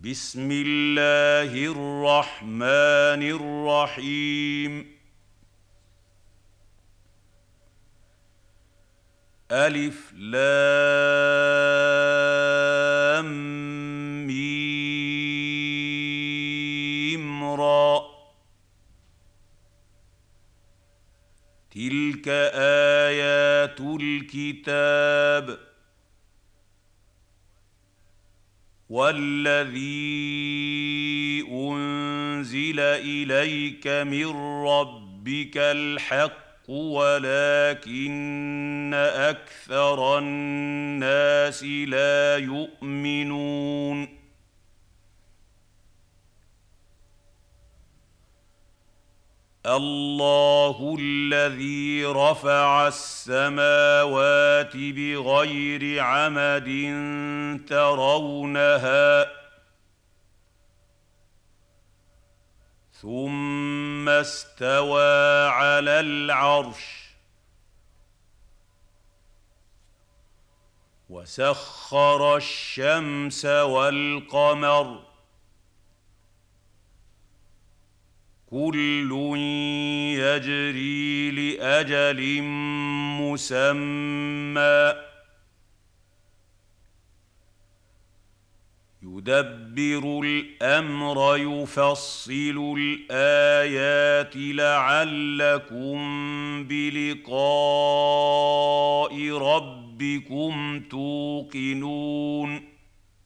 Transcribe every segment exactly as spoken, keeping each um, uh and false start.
بسم الله الرحمن الرحيم. ألف لام ميم را. تلك آيات الكتاب. والذي أنزل إليك من ربك الحق ولكن أكثر الناس لا يؤمنون. الله الذي رفع السماوات بغير عمد ترونها ثم استوى على العرش وسخر الشمس والقمر كل يجري لأجل مسمى يدبر الأمر يفصل الآيات لعلكم بلقاء ربكم توقنون.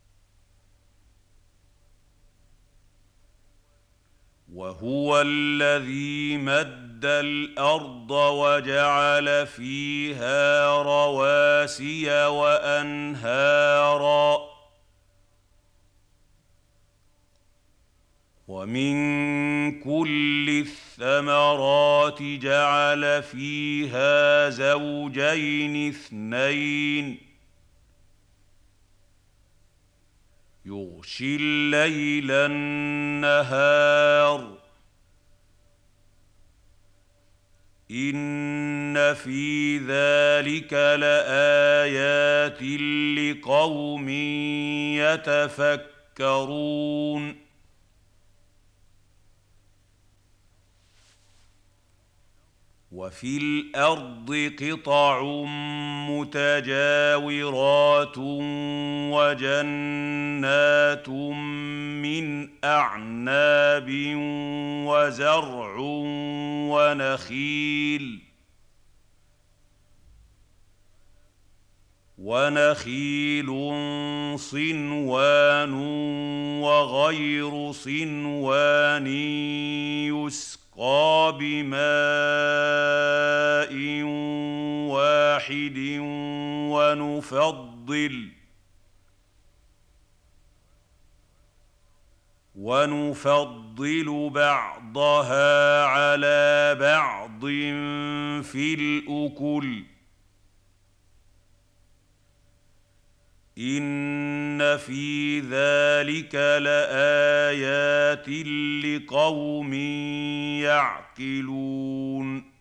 وهو الذي مد الأرض وجعل فيها رواسي وأنهارا ومن كل الثمرات جعل فيها زوجين اثنين يغشي الليل النهار إن في ذلك لآيات لقوم يتفكرون. وفي الأرض قطع متجاورات وجنات من أعناب وزرع ونخيل ونخيل صنوان وغير صنوان يسقى بماء واحد ونفضل ونفضل بعضها على بعض في الأكل إن في ذلك لآيات لقوم يعقلون.